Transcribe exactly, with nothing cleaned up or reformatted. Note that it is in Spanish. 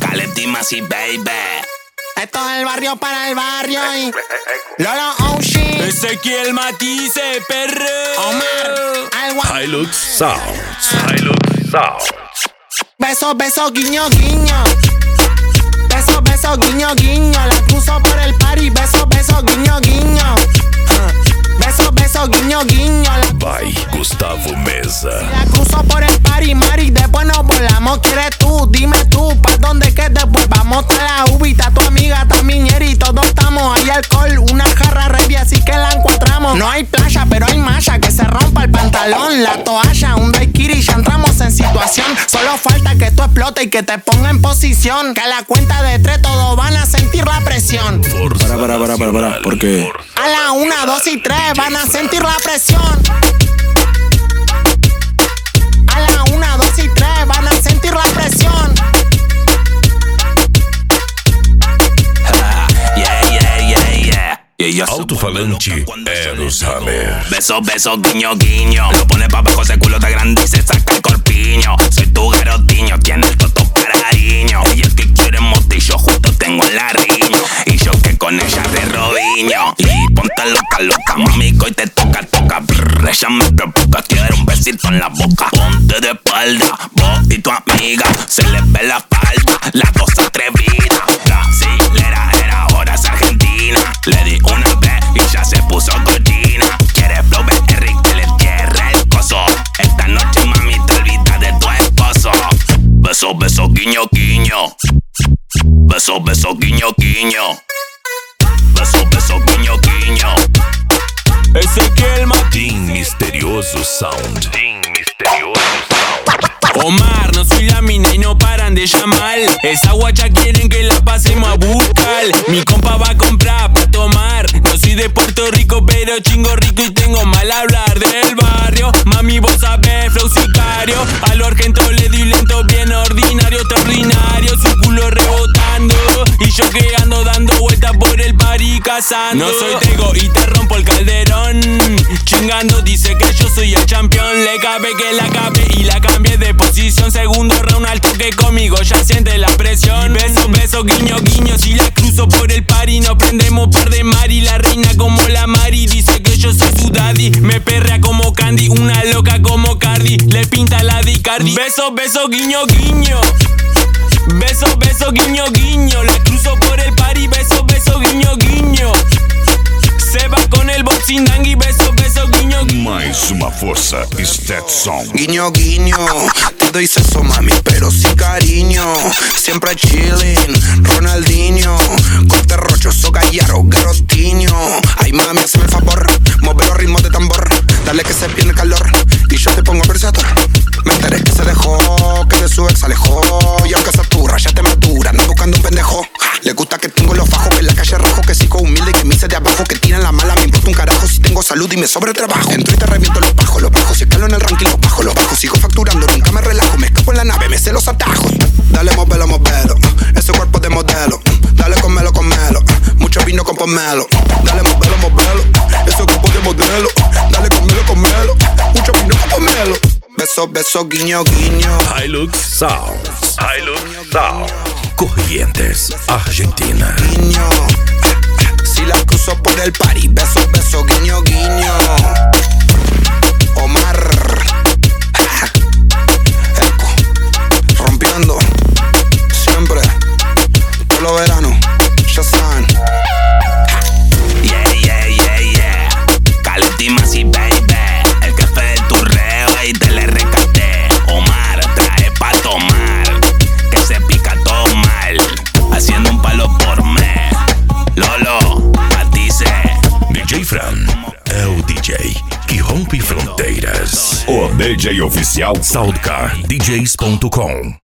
Caletimas y baby. Esto es el barrio para el barrio y Lolo Ocean, Ezequiel Matisse, perro. Omar, Alwa. Hilux Sounds. Hilux Sounds. Beso, beso, guiño, guiño. Beso, beso, guiño, guiño. La cruzo por el party. Beso, beso, guiño, guiño. Uh. Beso, beso, guiño, guiño. La By Gustavo Meza. La cruzo por el party, Mari, después nos volamos. ¿Quieres tú? Dime tú, ¿pa' dónde que después vamos? Está la ubita, tu amiga, también y todos estamos. Hay alcohol, una jarra ready, así que la encontramos. No hay playa, pero hay malla, que se rompa el pantalón, la toalla, un daiquiri, ya entramos en situación. Solo falta que esto explote y que te ponga en posición. Que a la cuenta de tres todos van a sentir la presión. Fuerza Para, para, para, para, para, ¿por qué? A la una, dos y tres van a sentir la presión. A la una, dos y tres van a sentir la presión. Yeah, yeah, yeah, yeah. Y ella se Alto-falante vuelve loca cuando yo le Eros digo, Hammer. Beso, beso, guiño, guiño. Lo pone pa' abajo, ese culo te grande y se saca el corpiño. Soy tu garotiño, tiene el toto carariño. Ella es que quiere motillo, justo tengo el larriño. Y yo que con ella de robiño. Y ponte loca, loca, mamico, y te toca, toca. Brr, ella me provoca, quiere un besito en la boca. Ponte de espalda, vos y tu amiga. Se les ve la falda, las dos atrevidas. Brasilera era, ahora es argentina. Le di una vez y ya se puso cochina. Quiere flow B R que le entierre el coso. Esta noche mami te olvidas de tu esposo. Beso, beso, guiño, guiño. Beso, beso, guiño, guiño. Beso, beso, guiño, guiño. Ezequiel Matisse. Team Misterioso Sound. Team Misterioso Sound. Omar, no soy la mina y no paran de llamar. Esa guacha quieren que la pasemos a buscar. Mi compa va a comprar pa' tomar. No soy de Puerto Rico, pero chingo rico y tengo mal hablar del barrio. Mami, vos sabés, flow sicario. A lo argento le di lento, bien ordinario, extraordinario. Su culo rebotando y yo que ando dando vueltas por el party cazando. No soy tego y te rompo el calderón. Chingando, dice que yo soy el campeón. Le cabe que la cabe y la cambie de posición. Segundo round al toque conmigo, ya siente la presión. Beso, beso, guiño, guiño. Si la cruzo por el party, no prendemos par de mari. La reina como la Mari, dice que yo soy su daddy. Me perrea como Candy, una loca como Cardi. Le pinta la Dicardi. Beso, beso, guiño, guiño. Beso, beso, guiño, guiño. La cruzo por el party. Beso, beso, guiño, guiño. Se va con el boxing dangui. Beso, beso, guiño, guiño. Mais uma força Stetson. Guiño, guiño, te doy sexo, mami, pero sí cariño. Siempre chillin', Ronaldinho. Corte rochoso, gallaro, garotinho. Ay, mami, hazme el favor, mueve los ritmos de tambor. Dale que se viene el calor y yo te pongo versador. Me enteré que se dejó, que de su ex alejó. Y aunque se aturra, ya te madura, anda buscando un pendejo. Le gusta que tengo los fajos, que en la calle rajo, que sigo humilde, que me hice de abajo, que tiran la mala, me importa un carajo si tengo salud y me sobra el trabajo. Entro y te reviento los bajos, los bajos, si escalo en el ranking, los bajo, los bajo. Sigo facturando, nunca me relajo, me escapo en la nave, me sé los atajos. Dale, movelo, movelo, ese cuerpo de modelo. Dale, comelo, comelo, mucho vino con pomelo. Dale, movelo, movelo, ese cuerpo de modelo. Dale, comelo, comelo, mucho vino con pomelo. Beso, beso, guiño, guiño. Hilux Sounds. Hilux Sounds. Corrientes, Argentina. Guiño, si la cruzo por el party. Beso, beso, guiño, guiño. Omar, Eco, rompiendo siempre, todo lo verano, ya saben. Yeah, yeah, yeah, yeah. Caletimas y baby. El jefe del turreo y te le rescaté. Omar, trae pa' tomar. Que se pica todo mal. Haciendo un palo por mes. Lolo, Matisse. D J Fran é o D J que rompe fronteiras. O D J oficial Soundcar D Js ponto com.